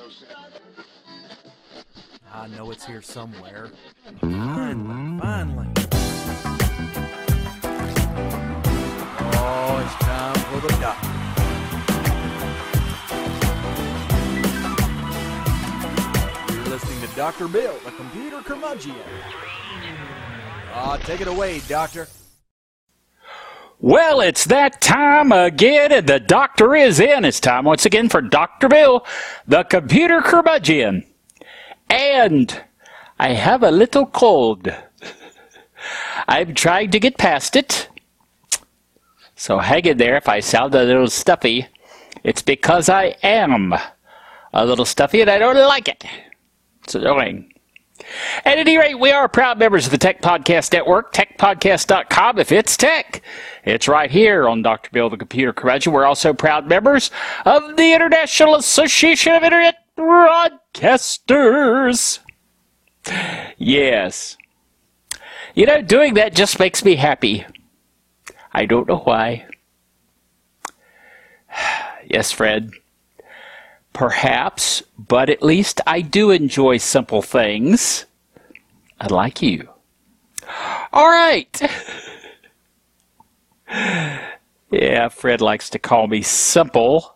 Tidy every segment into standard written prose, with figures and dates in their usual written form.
I know it's here somewhere. Finally. Oh, it's time for the doctor. You're listening to Dr. Bill, the computer curmudgeon. Take it away, Doctor. Well, it's that time again, and the doctor is in. It's time once again for Dr. Bill, the computer curmudgeon. And I have a little cold. I'm trying to get past it. So hang in there if I sound a little stuffy. It's because I am a little stuffy and I don't like it. It's annoying. At any rate, we are proud members of the Tech Podcast Network, techpodcast.com. If it's tech, it's right here on Dr. Bill, the computer curmudgeon. We're also proud members of the International Association of Internet Broadcasters. Yes. You know, doing that just makes me happy. I don't know why. Yes, Fred. Perhaps, but at least I do enjoy simple things. Unlike you. All right. Yeah, Fred likes to call me simple.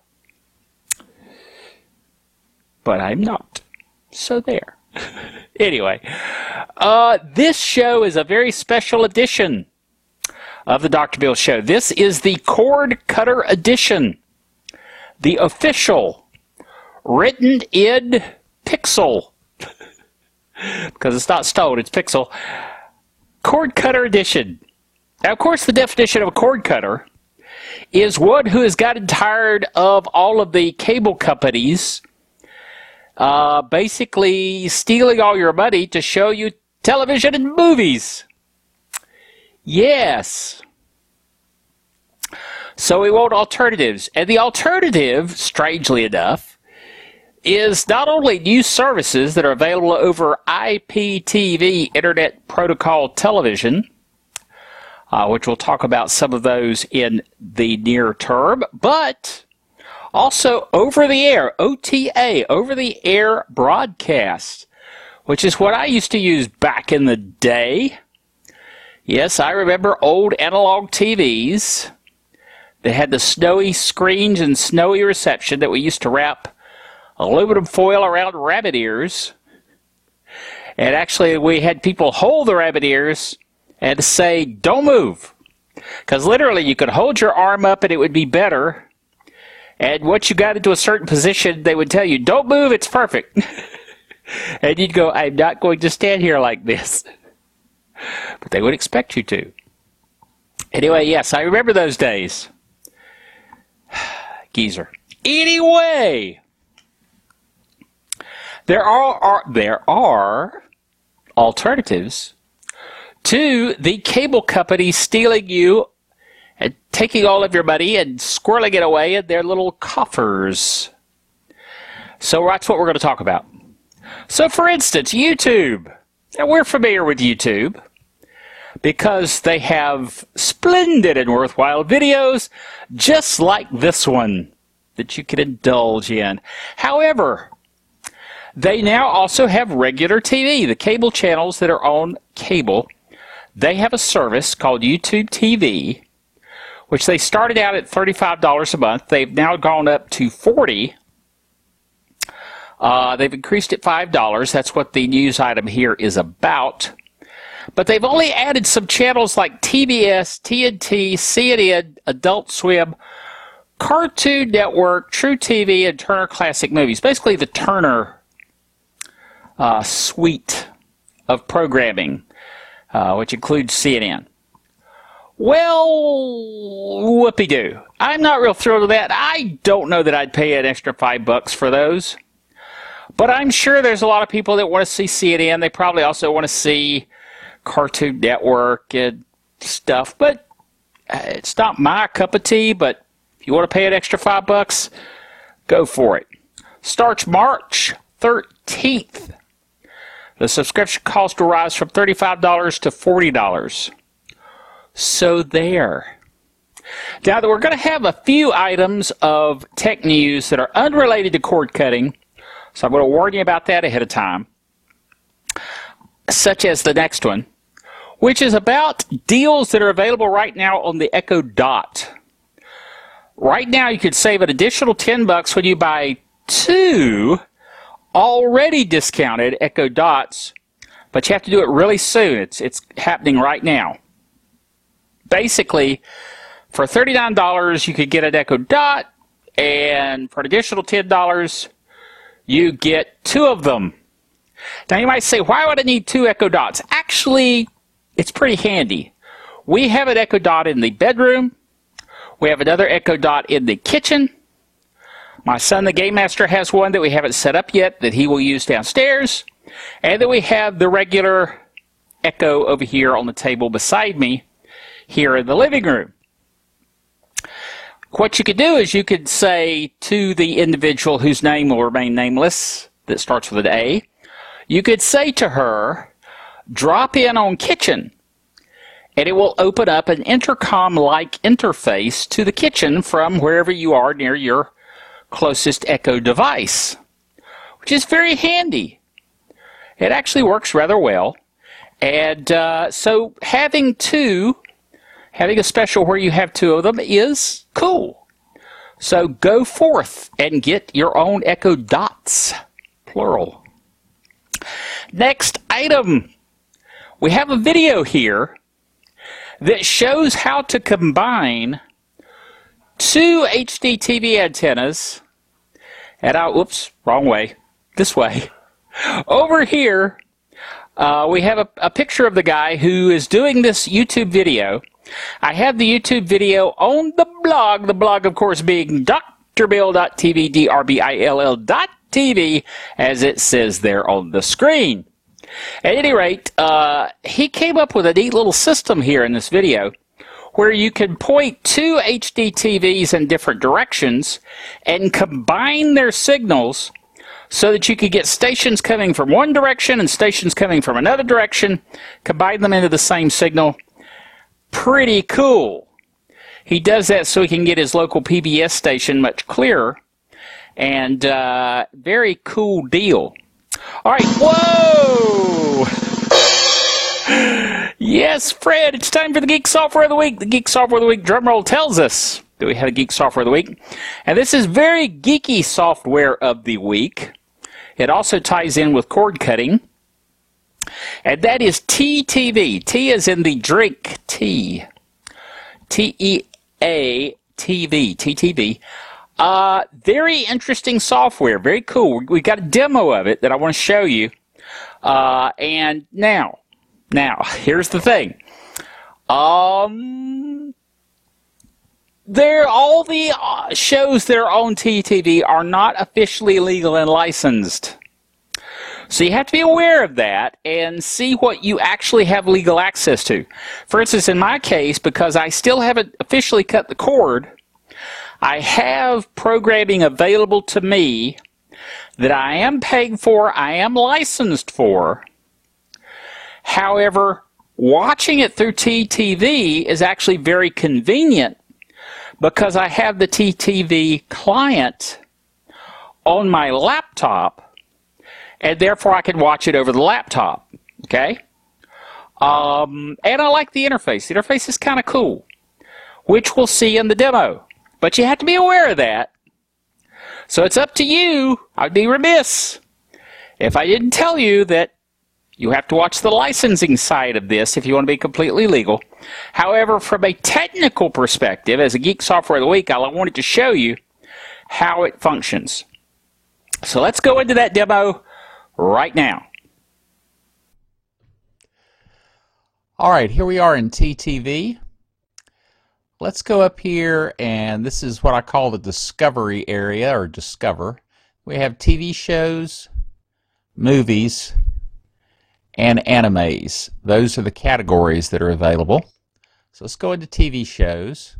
But I'm not. So there. Anyway, this show is a very special edition of the Dr. Bill Show. This is the Cord Cutter Edition. The official, written in pixel. Because it's not stone, it's pixel. Cord Cutter Edition. Now, of course, the definition of a cord cutter is one who has gotten tired of all of the cable companies basically stealing all your money to show you television and movies. Yes. So we want alternatives. And the alternative, strangely enough, is not only new services that are available over IPTV, Internet Protocol Television, which we'll talk about some of those in the near term, but also over-the-air, OTA, over-the-air broadcast, which is what I used to use back in the day. Yes, I remember old analog TVs that had the snowy screens and snowy reception that we used to wrap aluminum foil around rabbit ears. And actually, we had people hold the rabbit ears and say, don't move. Because literally, you could hold your arm up and it would be better. And once you got into a certain position, they would tell you, don't move, it's perfect. And you'd go, I'm not going to stand here like this. But they would expect you to. Anyway, yes, I remember those days. Geezer. Anyway, there are alternatives to the cable company stealing you and taking all of your money and squirreling it away in their little coffers. So that's what we're going to talk about. So, for instance, YouTube. Now, we're familiar with YouTube because they have splendid and worthwhile videos just like this one that you can indulge in. However, they now also have regular TV. The cable channels that are on cable, they have a service called YouTube TV, which they started out at $35 a month. They've now gone up to $40. They've increased it $5. That's what the news item here is about. But they've only added some channels like TBS, TNT, CNN, Adult Swim, Cartoon Network, True TV, and Turner Classic Movies. Basically the Turner suite of programming, which includes CNN. Well, whoopee-doo. I'm not real thrilled with that. I don't know that I'd pay an extra $5 for those. But I'm sure there's a lot of people that want to see CNN. They probably also want to see Cartoon Network and stuff. But it's not my cup of tea. But if you want to pay an extra $5, go for it. Starts March 13th. The subscription cost will rise from $35 to $40. So there. Now, we're going to have a few items of tech news that are unrelated to cord cutting. So I'm going to warn you about that ahead of time, such as the next one, which is about deals that are available right now on the Echo Dot. Right now, you could save an additional $10 when you buy 2 already discounted Echo Dots, but you have to do it really soon. It's happening right now. Basically, for $39, you could get an Echo Dot, and for an additional $10, you get 2 of them. Now, you might say, why would I need 2 Echo Dots? Actually, it's pretty handy. We have an Echo Dot in the bedroom. We have another Echo Dot in the kitchen. My son, the Game Master, has one that we haven't set up yet that he will use downstairs. And then we have the regular Echo over here on the table beside me here in the living room. What you could do is you could say to the individual whose name will remain nameless, that starts with an A, you could say to her, drop in on kitchen, and it will open up an intercom-like interface to the kitchen from wherever you are near your closest Echo device, which is very handy. It actually works rather well. And so having a special where you have 2 of them is cool. So go forth and get your own Echo Dots, plural. Next item. We have a video here that shows how to combine 2 HD TV antennas. And whoops, wrong way. This way. Over here, we have a picture of the guy who is doing this YouTube video. I have the YouTube video on the blog of course being drbill.tv, drbill.tv, as it says there on the screen. At any rate, he came up with a neat little system here in this video where you can point 2 HD TVs in different directions and combine their signals so that you could get stations coming from one direction and stations coming from another direction, combine them into the same signal. Pretty cool. He does that so he can get his local PBS station much clearer, and very cool deal. All right, whoa! Yes, Fred, it's time for the Geek Software of the Week. The Geek Software of the Week drumroll tells us that we had a Geek Software of the Week. And this is very geeky software of the week. It also ties in with cord cutting. And that is TeaTV. T is in the drink, T. T-E-A-T-V. TeaTV. Very interesting software. Very cool. We got a demo of it that I want to show you. And now, here's the thing. All the shows that are on TeaTV are not officially legal and licensed. So you have to be aware of that and see what you actually have legal access to. For instance, in my case, because I still haven't officially cut the cord, I have programming available to me that I am paying for, I am licensed for. However, watching it through TeaTV is actually very convenient because I have the TeaTV client on my laptop, and therefore I can watch it over the laptop. Okay? And I like the interface. The interface is kind of cool, which we'll see in the demo. But you have to be aware of that. So it's up to you. I'd be remiss if I didn't tell you that you have to watch the licensing side of this if you want to be completely legal. However, from a technical perspective, as a Geek Software of the Week, I wanted to show you how it functions. So let's go into that demo right now. All right, here we are in TeaTV. Let's go up here, and this is what I call the discovery area, or discover. We have TV shows, movies, and animes. Those are the categories that are available. So let's go into TV shows.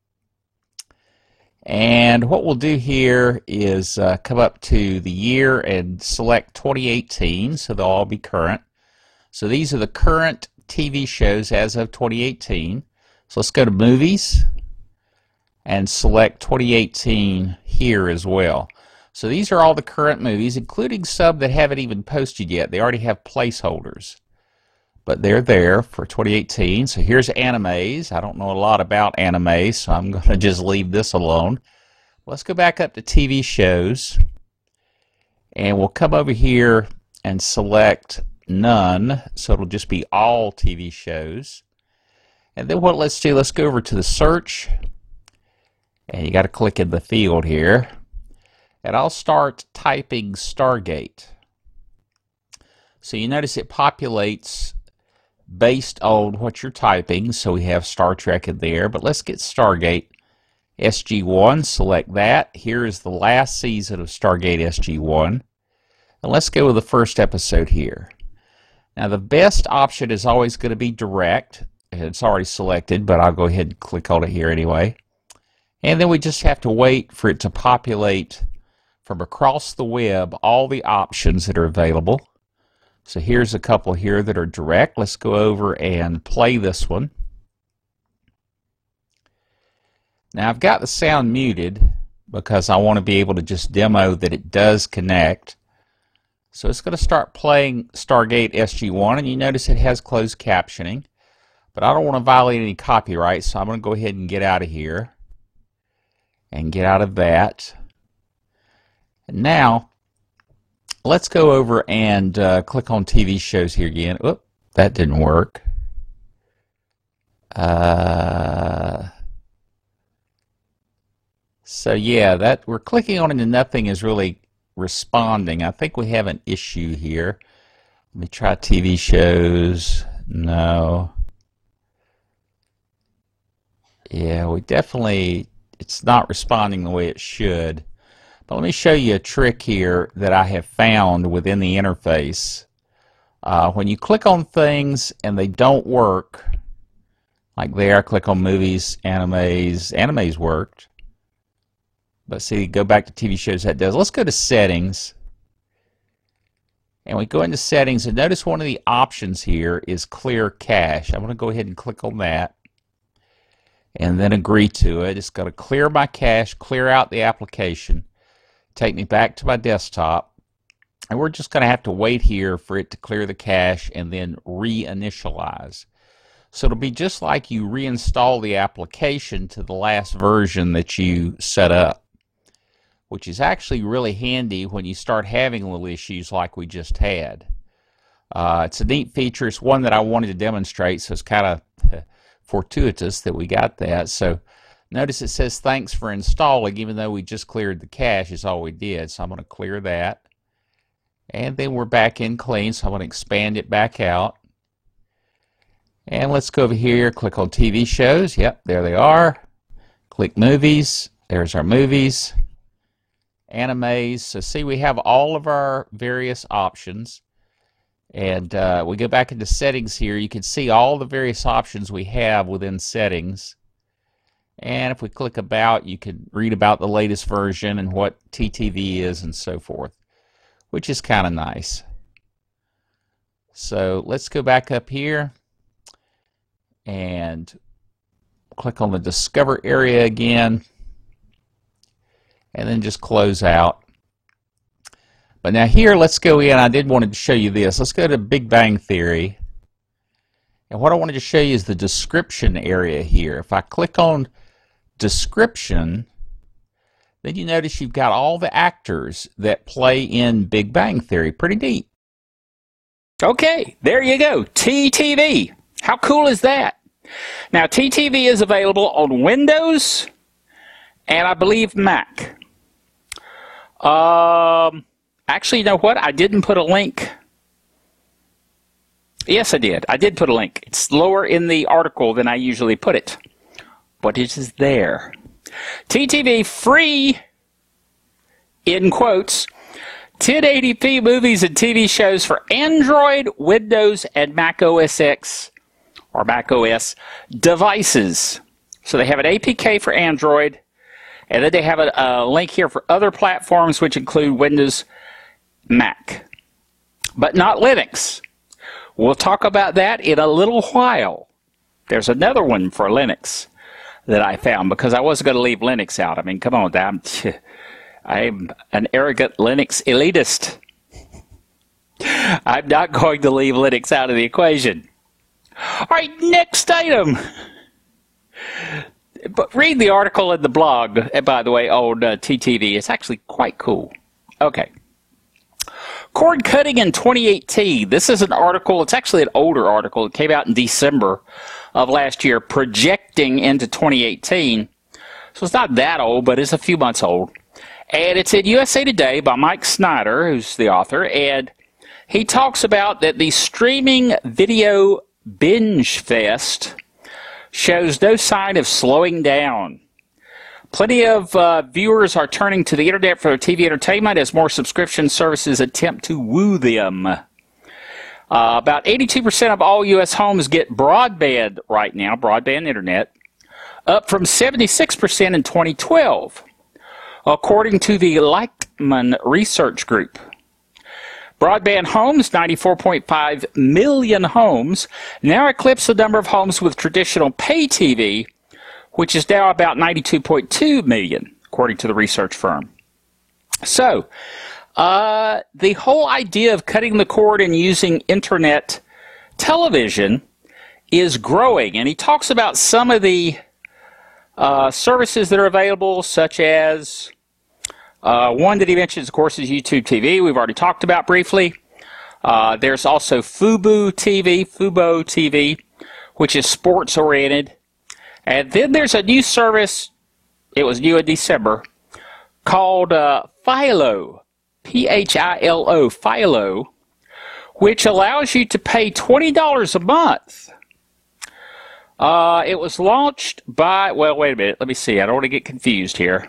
And what we'll do here is come up to the year and select 2018, so they'll all be current. So these are the current TV shows as of 2018. So let's go to movies and select 2018 here as well. So these are all the current movies, including some that haven't even posted yet. They already have placeholders. But they're there for 2018. So here's animes. I don't know a lot about anime, so I'm going to just leave this alone. Let's go back up to TV shows. And we'll come over here and select none. So it'll just be all TV shows. And then what let's do, let's go over to the search. And you got to click in the field here. And I'll start typing Stargate. So you notice it populates based on what you're typing. So we have Star Trek in there, but let's get Stargate SG-1, select that. Here is the last season of Stargate SG-1. And let's go with the first episode here. Now the best option is always going to be direct. It's already selected, but I'll go ahead and click on it here anyway. And then we just have to wait for it to populate from across the web all the options that are available. So here's a couple here that are direct. Let's go over and play this one. Now I've got the sound muted because I want to be able to just demo that it does connect. So it's going to start playing Stargate SG-1, and you notice it has closed captioning. But I don't want to violate any copyright, so I'm going to go ahead and get out of here. And get out of that. And now, let's go over and click on TV shows here again. Oop, that didn't work. So yeah, that we're clicking on it and nothing is really responding. I think we have an issue here. Let me try TV shows. No. Yeah, we definitely, it's not responding the way it should. But let me show you a trick here that I have found within the interface. When you click on things and they don't work, like there, I click on movies, animes worked. But see, go back to TV shows, that does. Let's go to settings. And we go into settings, and notice one of the options here is clear cache. I'm going to go ahead and click on that. And then agree to it. It's going to clear my cache, clear out the application, take me back to my desktop, and we're just going to have to wait here for it to clear the cache and then reinitialize. So it'll be just like you reinstall the application to the last version that you set up, which is actually really handy when you start having little issues like we just had. It's a neat feature. It's one that I wanted to demonstrate, so it's kind of fortuitous that we got that. So notice it says thanks for installing, even though we just cleared the cache is all we did. So I'm going to clear that. And then we're back in clean, so I'm going to expand it back out. And let's go over here, click on TV shows. Yep, there they are. Click movies. There's our movies. Animes. So see, we have all of our various options. And we go back into settings here. You can see all the various options we have within settings. And if we click about, you can read about the latest version and what TTV is and so forth, which is kind of nice. So let's go back up here and click on the Discover area again, and then just close out. But now here, let's go in. I did want to show you this. Let's go to Big Bang Theory. And what I wanted to show you is the description area here. If I click on description, then you notice you've got all the actors that play in Big Bang Theory. Pretty neat. Okay, there you go. TTV. How cool is that? Now, TTV is available on Windows and I believe Mac. Actually, you know what? I didn't put a link. Yes, I did. I did put a link. It's lower in the article than I usually put it, but it is there. TTV free, in quotes, 1080p movies and TV shows for Android, Windows, and Mac OS X or Mac OS devices. So they have an APK for Android, and then they have a link here for other platforms, which include Windows, Mac, but not Linux. We'll talk about that in a little while. There's another one for Linux that I found because I wasn't going to leave Linux out. I mean, come on, I'm an arrogant Linux elitist. I'm not going to leave Linux out of the equation. All right, next item. But read the article in the blog, by the way, on TTV. It's actually quite cool. Okay. Cord cutting in 2018. This is an article. It's actually an older article. It came out in December of last year, projecting into 2018. So it's not that old, but it's a few months old. And it's in USA Today by Mike Snyder, who's the author. And he talks about that the streaming video binge fest shows no sign of slowing down. Plenty of viewers are turning to the internet for TV entertainment as more subscription services attempt to woo them. About 82% of all U.S. homes get broadband right now, broadband internet, up from 76% in 2012, according to the Leichtman Research Group. Broadband homes, 94.5 million homes, now eclipse the number of homes with traditional pay TV, which is now about 92.2 million, according to the research firm. So, the whole idea of cutting the cord and using internet television is growing, and he talks about some of the services that are available, such as one that he mentions, of course, is YouTube TV. We've already talked about briefly. There's also Fubo TV, which is sports-oriented. And then there's a new service, it was new in December, called Philo, P-H-I-L-O, Philo, which allows you to pay $20 a month. It was launched by, well, wait a minute, let me see, I don't want to get confused here.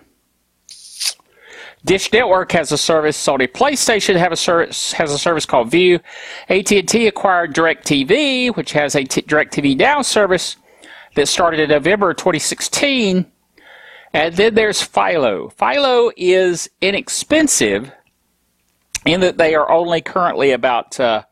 Dish Network has a service. Sony PlayStation has a service called View. AT&T acquired DirecTV, which has a DirecTV Now service that started in November 2016. And then there's Philo. Philo is inexpensive in that they are only currently about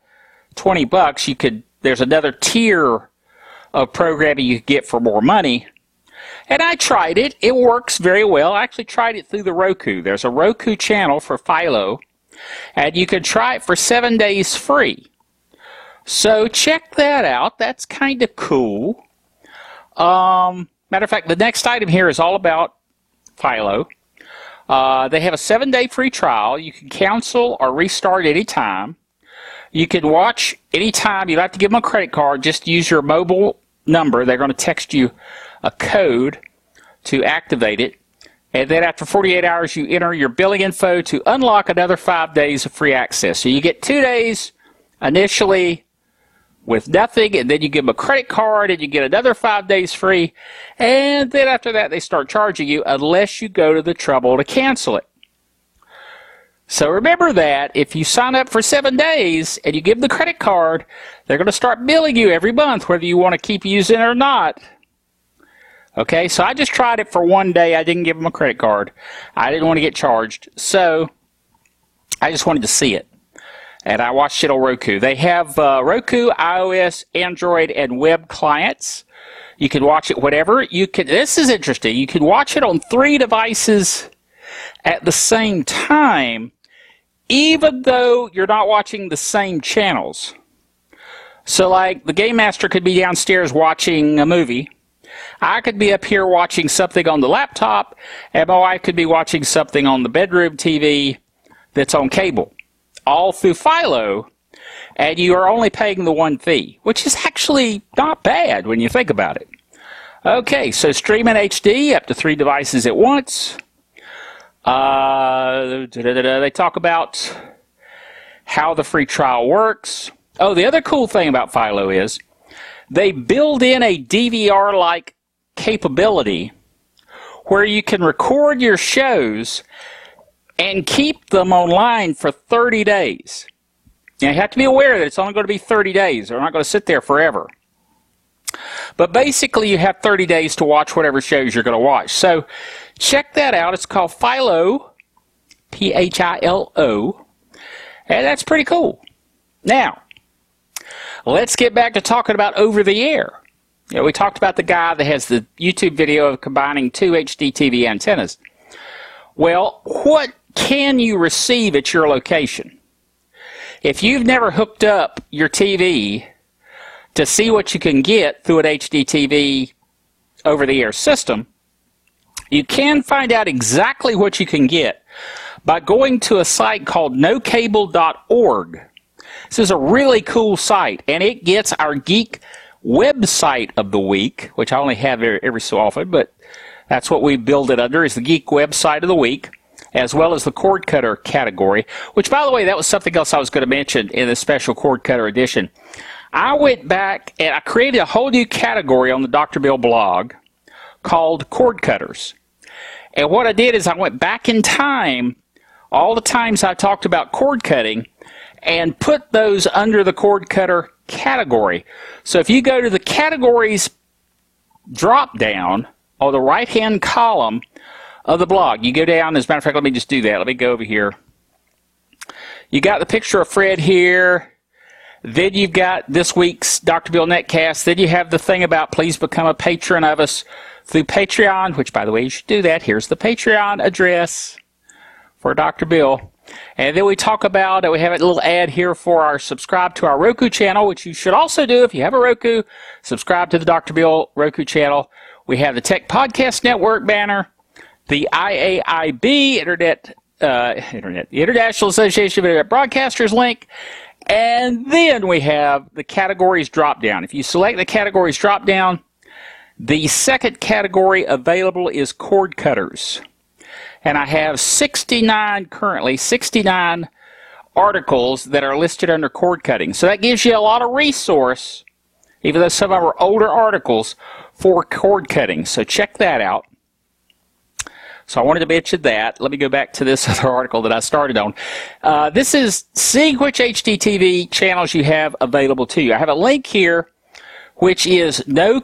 $20. There's another tier of programming you could get for more money. And I tried it. It works very well. I actually tried it through the Roku. There's a Roku channel for Philo, and you can try it for 7 days free. So check that out. That's kind of cool. Matter of fact, the next item here is all about Philo. They have a 7-day free trial. You can cancel or restart anytime. You can watch anytime. You don't have to give them a credit card. Just use your mobile number. They're going to text you a code to activate it, and then after 48 hours you enter your billing info to unlock another 5 days of free access. So you get 2 days initially with nothing, and then you give them a credit card and you get another 5 days free, and then after that they start charging you unless you go to the trouble to cancel it. So remember that if you sign up for 7 days and you give them the credit card, they're going to start billing you every month whether you want to keep using it or not. Okay, so I just tried it for 1 day. I didn't give them a credit card. I didn't want to get charged, so I just wanted to see it. And I watched it on Roku. They have Roku, iOS, Android, and web clients. You can watch it whatever. This is interesting. You can watch it on 3 devices at the same time, even though you're not watching the same channels. So, like, the Game Master could be downstairs watching a movie. I could be up here watching something on the laptop, and my wife could be watching something on the bedroom TV that's on cable, all through Philo, and you are only paying the one fee, which is actually not bad when you think about it. Okay, so stream in HD up to 3 devices at once. They talk about how the free trial works. Oh, the other cool thing about Philo is they build in a DVR-like capability where you can record your shows and keep them online for 30 days. Now, you have to be aware that it's only going to be 30 days. They're not going to sit there forever. But basically, you have 30 days to watch whatever shows you're going to watch. So check that out. It's called Philo, P-H-I-L-O, and that's pretty cool. Now, let's get back to talking about over-the-air. You know, we talked about the guy that has the YouTube video of combining 2 HD TV antennas. Well, what can you receive at your location? If you've never hooked up your TV to see what you can get through an HDTV over-the-air system, you can find out exactly what you can get by going to a site called nocable.org. This is a really cool site, and it gets our geek website of the week, which I only have every so often, but that's what we build it under, is the geek website of the week, as well as the cord cutter category, which, by the way, that was something else I was going to mention in the special cord cutter edition. I went back and I created a whole new category on the Dr. Bill blog called cord cutters. And what I did is I went back in time, all the times I talked about cord cutting, and put those under the cord cutter category. So if you go to the categories drop down on the right hand column of the blog, you go down, as a matter of fact, let me just do that. Let me go over here. You got the picture of Fred here. Then you've got this week's Dr. Bill Netcast. Then you have the thing about please become a patron of us through Patreon, which, by the way, you should do that. Here's the Patreon address for Dr. Bill. And then we talk about, we have a little ad here for our subscribe to our Roku channel, which you should also do if you have a Roku. Subscribe to the Dr. Bill Roku channel. We have the Tech Podcast Network banner, the IAIB, the International Association of Internet Broadcasters link, and then we have the categories drop down. If you select the categories drop down, the second category available is cord cutters. And I have 69 articles that are listed under cord cutting. So that gives you a lot of resource, even though some of them are older articles, for cord cutting. So check that out. So I wanted to mention that. Let me go back to this other article that I started on. This is seeing which HDTV channels you have available to you. I have a link here, which is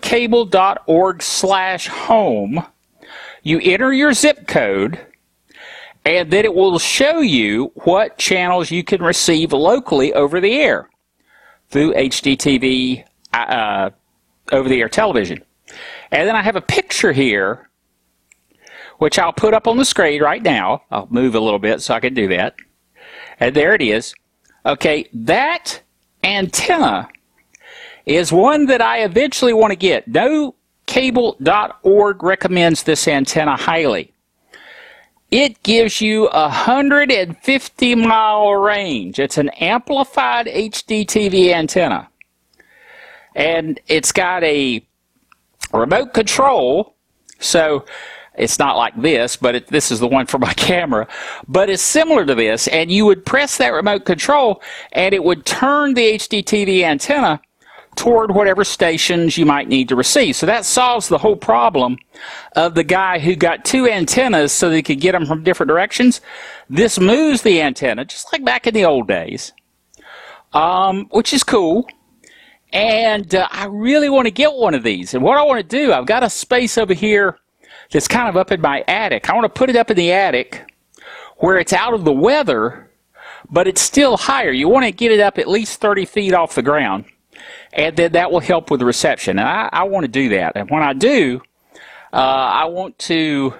nocable.org/home. You enter your zip code, and then it will show you what channels you can receive locally over the air through HDTV over-the-air television. And then I have a picture here, which I'll put up on the screen right now. I'll move a little bit so I can do that. And there it is. Okay, that antenna is one that I eventually want to get. Nocable.org recommends this antenna highly. It gives you 150-mile range. It's an amplified HDTV antenna. And it's got a remote control, so it's not like this, but this is the one for my camera. But it's similar to this, and you would press that remote control, and it would turn the HDTV antenna toward whatever stations you might need to receive. So that solves the whole problem of the guy who got two antennas so that he could get them from different directions. This moves the antenna, just like back in the old days, which is cool. And I really want to get one of these. And what I want to do, I've got a space over here that's kind of up in my attic. I want to put it up in the attic where it's out of the weather, but it's still higher. You want to get it up at least 30 feet off the ground. And then that will help with the reception. And I want to do that. And when I do, I want to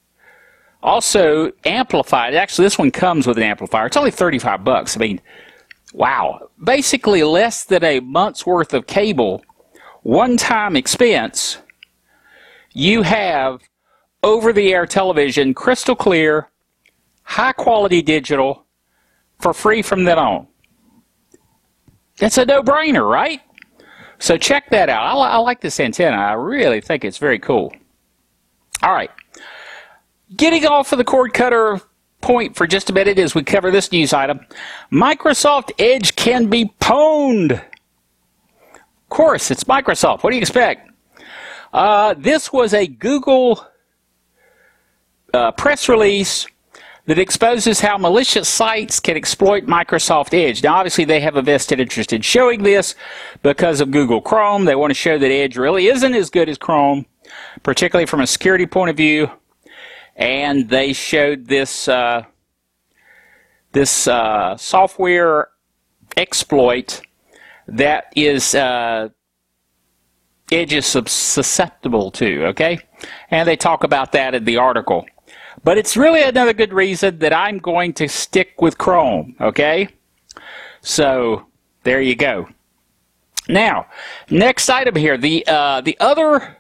also amplify it. Actually, this one comes with an amplifier. It's only $35. I mean, wow. Basically less than a month's worth of cable, one-time expense. You have over-the-air television, crystal clear, high-quality digital, for free from then on. It's a no-brainer, right? So check that out. I like this antenna. I really think it's very cool. All right. Getting off of the cord cutter point for just a minute as we cover this news item. Microsoft Edge can be pwned. Of course, it's Microsoft. What do you expect? This was a Google press release that exposes how malicious sites can exploit Microsoft Edge. Now, obviously, they have a vested interest in showing this because of Google Chrome. They want to show that Edge really isn't as good as Chrome, particularly from a security point of view. And they showed this software exploit that is Edge is susceptible to, okay? And they talk about that in the article. But it's really another good reason that I'm going to stick with Chrome, okay? So, there you go. Now, next item here, the other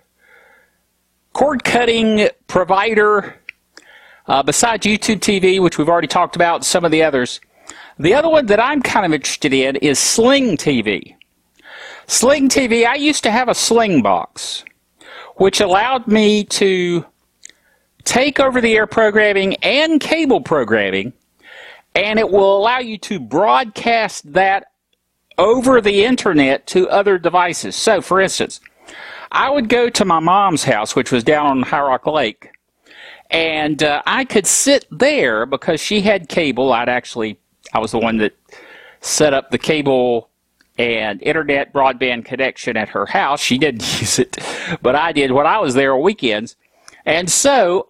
cord-cutting provider, besides YouTube TV, which we've already talked about, some of the others, the other one that I'm kind of interested in is Sling TV. Sling TV, I used to have a Sling box, which allowed me to take over-the-air programming and cable programming, and it will allow you to broadcast that over the internet to other devices. So, for instance, I would go to my mom's house, which was down on High Rock Lake, and I could sit there because she had cable. I was the one that set up the cable and internet broadband connection at her house. She didn't use it, but I did when I was there on weekends. And so,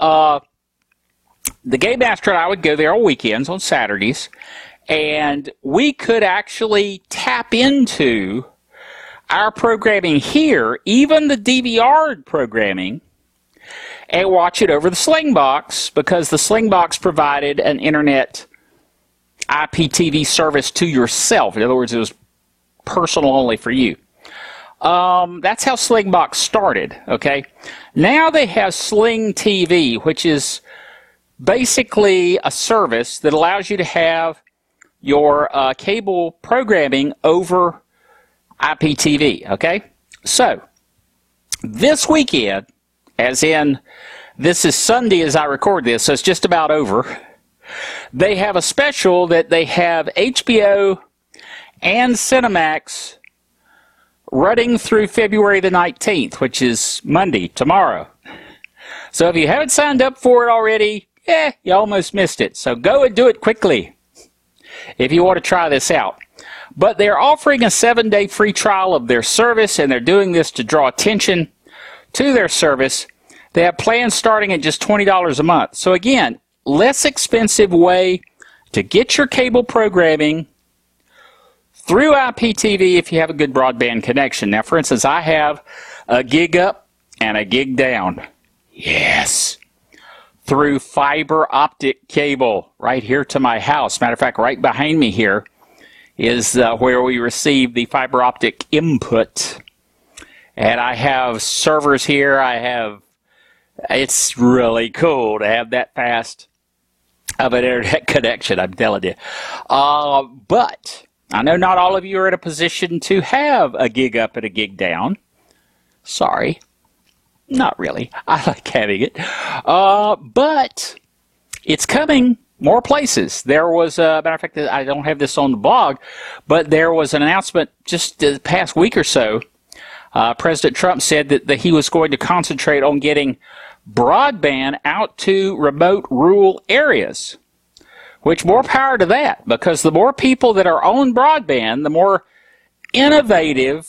the Game Master and I would go there on weekends, on Saturdays, and we could actually tap into our programming here, even the DVR programming, and watch it over the Slingbox, because the Slingbox provided an internet IPTV service to yourself. In other words, it was personal only for you. That's how Slingbox started, okay? Now they have Sling TV, which is basically a service that allows you to have your cable programming over IPTV, okay? So, this weekend, as in, this is Sunday as I record this, so it's just about over, they have a special that they have HBO and Cinemax running through February the 19th, which is Monday, tomorrow. So if you haven't signed up for it already, you almost missed it. So go and do it quickly if you want to try this out. But they're offering a 7-day free trial of their service, and they're doing this to draw attention to their service. They have plans starting at just $20 a month. So again, less expensive way to get your cable programming through IPTV if you have a good broadband connection. Now, for instance, I have a gig up and a gig down. Yes. Through fiber optic cable right here to my house. Matter of fact, right behind me here is where we receive the fiber optic input. And I have servers here. It's really cool to have that fast of an internet connection, I'm telling you. But I know not all of you are in a position to have a gig up and a gig down. Sorry. Not really. I like having it. But it's coming more places. There was, matter of fact, I don't have this on the blog, but there was an announcement just the past week or so. President Trump said that he was going to concentrate on getting broadband out to remote rural areas. Which, more power to that, because the more people that are on broadband, the more innovative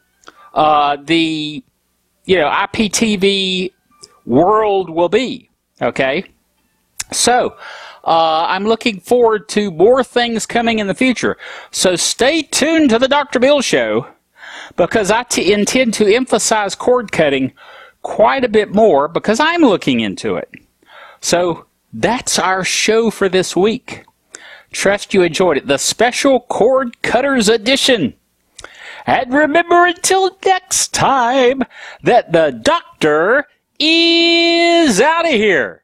the IPTV world will be. Okay, so I'm looking forward to more things coming in the future. So stay tuned to the Dr. Bill Show, because I intend to emphasize cord cutting quite a bit more, because I'm looking into it. So that's our show for this week. Trust you enjoyed it. The special Cord Cutters edition. And remember, until next time, that the doctor is out of here.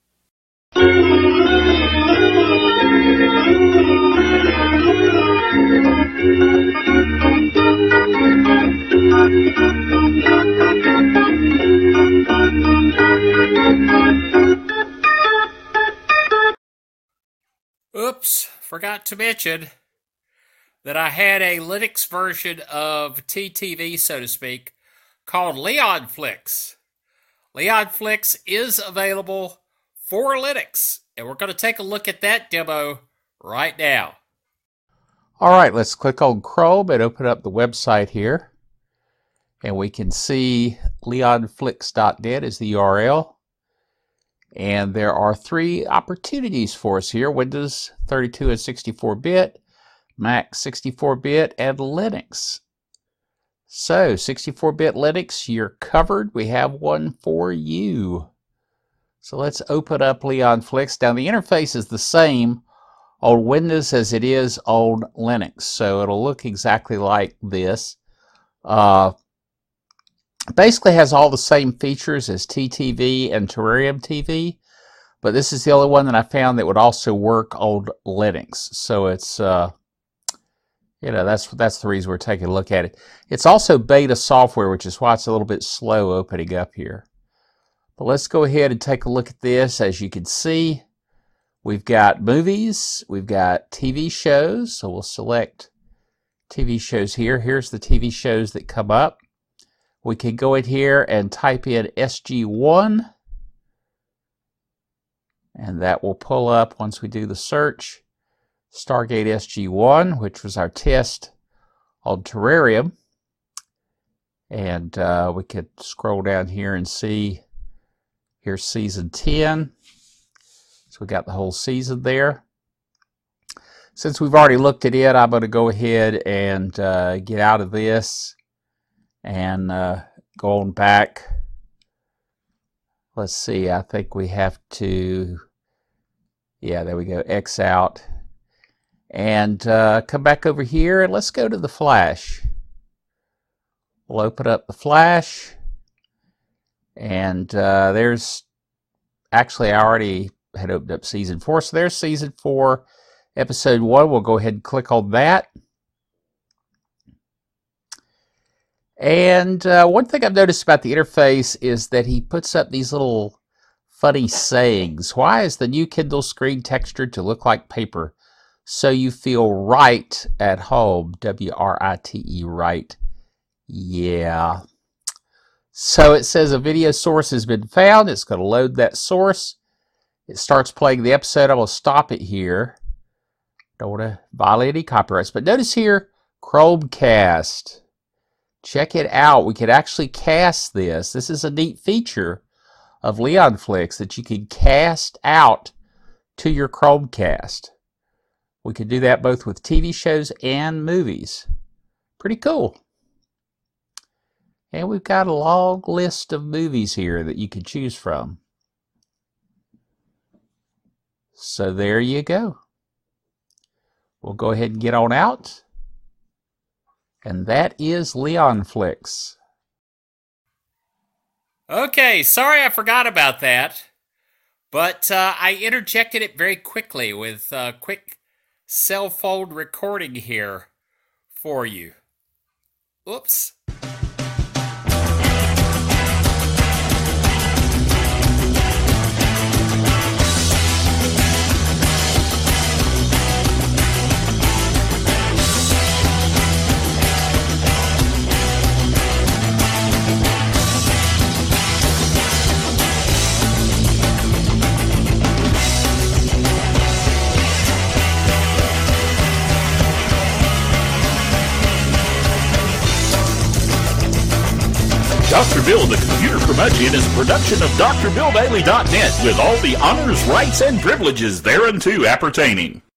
Oops, forgot to mention that I had a Linux version of TTV, so to speak, called LeonFlix. LeonFlix is available for Linux, and we're going to take a look at that demo right now. All right, let's click on Chrome and open up the website here. And we can see leonflix.net is the URL. And there are 3 opportunities for us here: Windows 32 and 64-bit, Mac 64-bit, and Linux. So 64-bit Linux, you're covered. We have one for you. So let's open up Leonflix. Now the interface is the same on Windows as it is on Linux, so it'll look exactly like this. Basically has all the same features as TTV and Terrarium TV, but this is the only one that I found that would also work on Linux. So it's that's the reason we're taking a look at it. It's also beta software, which is why it's a little bit slow opening up here. But let's go ahead and take a look at this. As you can see, we've got movies, we've got TV shows, so we'll select TV shows here. Here's the TV shows that come up. We can go in here and type in SG1, and that will pull up once we do the search. Stargate SG1, which was our test on Terrarium. And we could scroll down here and see, here's season 10. So we got the whole season there. Since we've already looked at it, I'm going to go ahead and get out of this and go on back. Let's see, I think we have to, yeah, there we go, X out. And come back over here and let's go to the Flash. We'll open up the Flash. And there's, actually I already had opened up season 4. So there's season 4, episode 1. We'll go ahead and click on that. And one thing I've noticed about the interface is that he puts up these little funny sayings. Why is the new Kindle screen textured to look like paper? So you feel right at home. W-R-I-T-E, right. Yeah. So it says a video source has been found. It's going to load that source. It starts playing the episode. I'm going to stop it here. Don't want to violate any copyrights. But notice here, Chromecast. Check it out. We could actually cast this. This is a neat feature of Leonflix that you can cast out to your Chromecast. We could do that both with TV shows and movies. Pretty cool. And we've got a long list of movies here that you can choose from. So there you go. We'll go ahead and get on out. And that is Leonflix. Okay, sorry I forgot about that. But I interjected it very quickly with a quick cell phone recording here for you. Oops. Dr. Bill, the Computer Curmudgeon, is a production of DrBillDaily.net with all the honors, rights, and privileges thereunto appertaining.